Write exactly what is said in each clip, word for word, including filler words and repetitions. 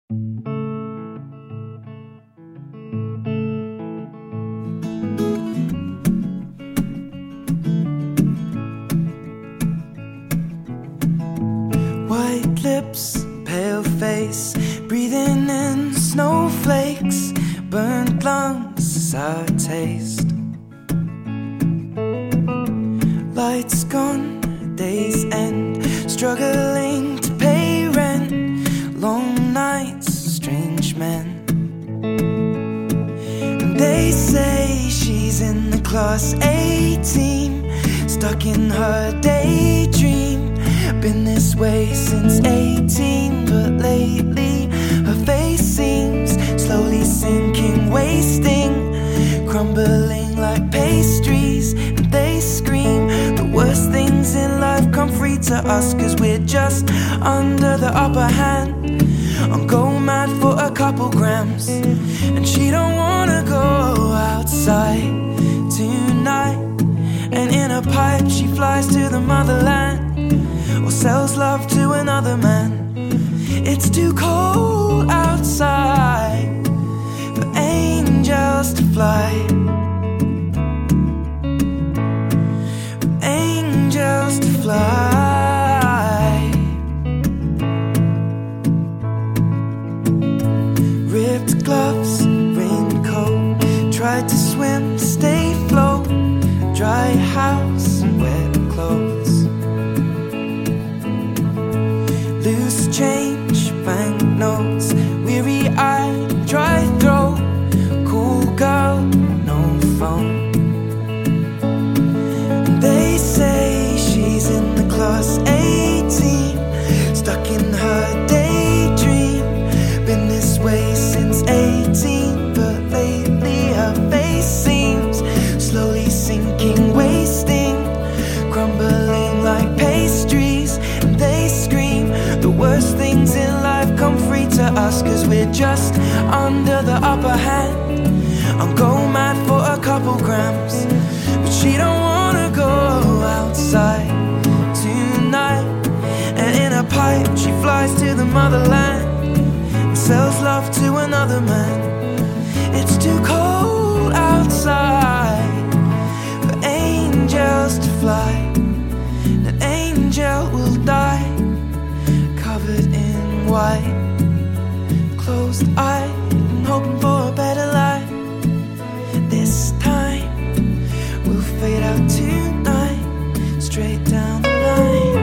White lips, pale face, breathing in snowflakes, burnt lungs as I taste. Lights gone, days end, struggling to pay rent, long nights, strange men. And they say she's in the class A team, stuck in her daydream. Been this way since eighteen, but lately her face seems slowly sinking, wasting, crumbling like pastries. And they scream the worst things in life come free to us, cause we're just under the upper hand. I'm go mad for a couple grams, and she don't wanna go outside tonight. And in a pipe she flies to the motherland, or sells love to another man. It's too cold outside for angels to fly, for angels to fly. Ripped gloves, raincoat, tried to swim, stay afloat, dry house and wet clothes. Loose change, banknotes, weary-eyed, dry throat, cool girl, no phone. And they say she's in the class A team, stuck in her daydream. Been this way since eighteen, but lately her face seems slowly sinking, wasting, crumbling like pastries. And they scream the worst things in life come free to us, cause we're just under the upper hand. I'm go mad for a couple grams, but she don't wanna go outside tonight. And in a pipe she flies to the motherland, and sells love to another man. It's too cold outside for angels to fly. An angel will die, covered in white, closed eyed and hoping for a better life. This time we'll fade out tonight, straight down the line.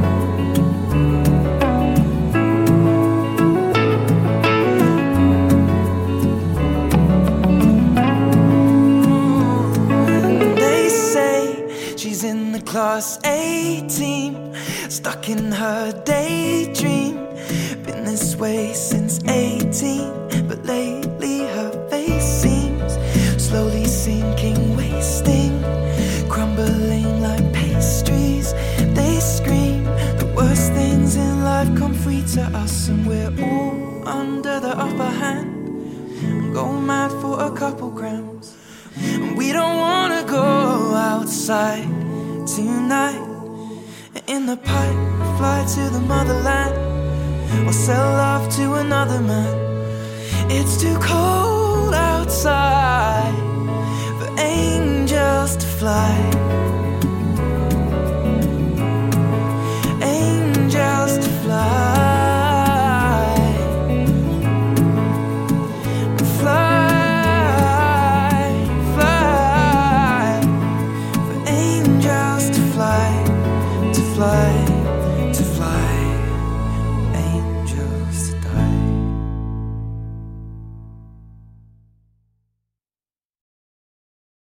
And they say she's in the class A team, stuck in her daydream. Been this way since eighteen, but lately her face seems slowly sinking, wasting, crumbling like pastries. They scream the worst things in life come free to us, and we're all under the upper hand. I'm going mad for a couple grams, and we don't wanna go outside tonight. In the pipe, fly to the motherland, or sell love to another man. It's too cold outside for angels to fly. Angels to fly. Fly, fly. For angels to fly, to fly.